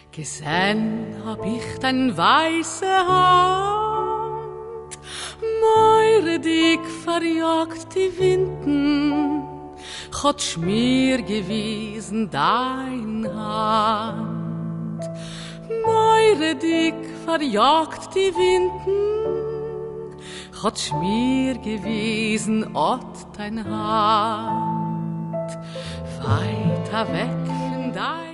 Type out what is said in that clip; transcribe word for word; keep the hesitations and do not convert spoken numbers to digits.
Gesehen hab ich dein weiße Hand, meure dick verjagt die Winden, hat schmier gewesen dein Hand. Meure dick verjagt die Winden, hat schmier gewesen ot dein Hand. Weiter weg von dein